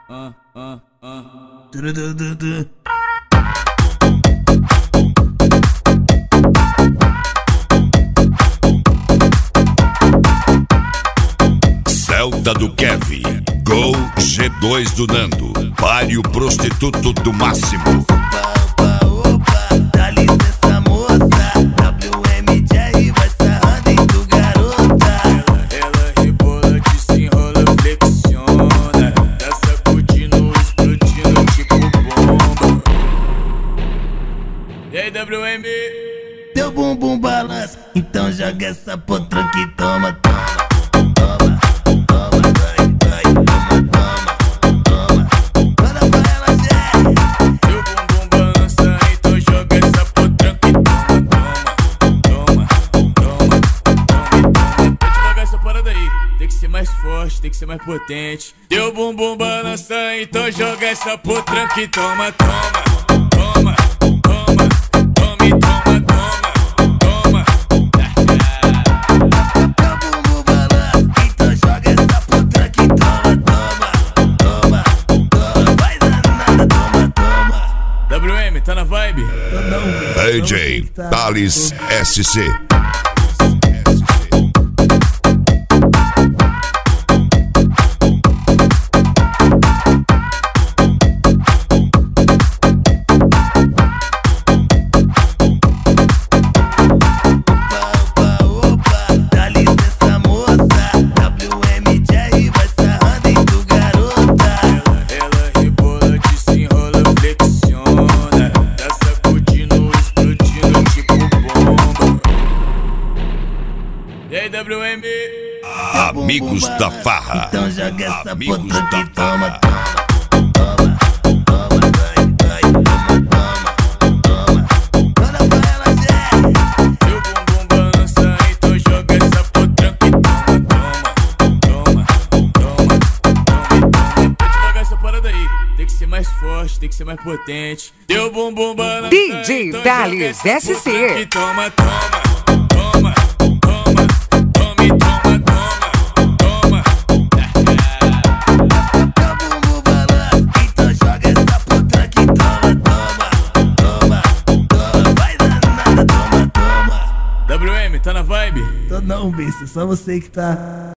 Celta do Kevin, Gol G2 do Nando, Páreo Prostituto do Máximo. Dá licença, moça. WMJR vai sarrando em tu, garota. Ela rebola, desenrola, flexiona. Tá sacudindo, explodindo tipo bomba. E aí, WM? Teu bumbum balança, então joga essa potranca e toma. Tem que ser mais potente. Teu bumbum balança, então joga essa potranca e toma, toma, toma, toma, toma e toma, toma, toma. Teu bumbum balança, então joga essa potranca e toma, toma, toma, toma. Vai danada, toma, toma. WM, tá na vibe? DJ Thales SC. WM. Amigos da Farra. Então joga essa Amigos potranca da e toma, Farra. toma, toma, toma. Olha pra ela, Zé. Teu bumbum balança, então joga essa potranca e toma, toma, toma, toma, toma. Pode jogar essa parada aí. Tem que ser mais forte, tem que ser mais potente. Teu bumbum balança, DJ então Thales joga essa SC. potranca e toma, toma, toma. WM, tá na vibe? Tô não, bicho, só você que tá.